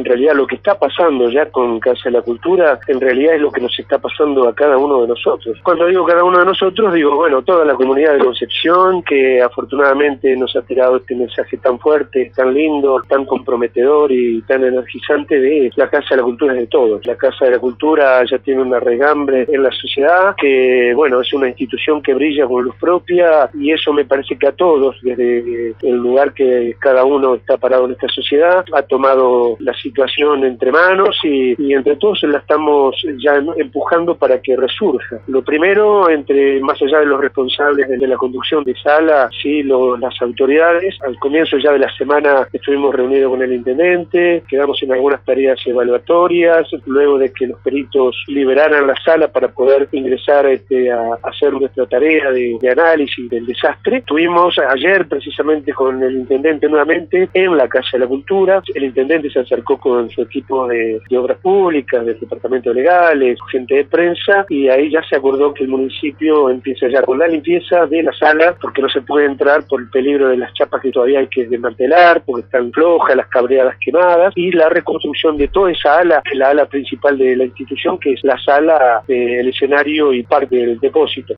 En realidad lo que está pasando ya con Casa de la Cultura, en realidad es lo que nos está pasando a cada uno de nosotros. Cuando digo cada uno de nosotros, digo, bueno, toda la comunidad de Concepción, que afortunadamente nos ha tirado este mensaje tan fuerte, tan lindo, tan comprometedor y tan energizante de la Casa de la Cultura es de todos. La Casa de la Cultura ya tiene una regambre en la sociedad, que bueno, es una institución que brilla con luz propia, y eso me parece que a todos, desde el lugar que cada uno está parado en esta sociedad, ha tomado la situación entre manos y entre todos la estamos ya empujando para que resurja. Lo primero, más allá de los responsables de la conducción de sala, sí, las autoridades. Al comienzo ya de la semana estuvimos reunidos con el intendente, quedamos en algunas tareas evaluatorias, luego de que los peritos liberaran la sala para poder ingresar a hacer nuestra tarea de análisis del desastre. Estuvimos ayer precisamente con el intendente nuevamente en la Casa de la Cultura. El intendente se acercó con su equipo de obras públicas, del departamento de legales, gente de prensa, y ahí ya se acordó que el municipio empieza ya con la limpieza de la sala, porque no se puede entrar por el peligro de las chapas que todavía hay que desmantelar, porque están flojas, las cabreadas quemadas, y la reconstrucción de toda esa ala, la ala principal de la institución, que es la sala, el escenario y parte del depósito.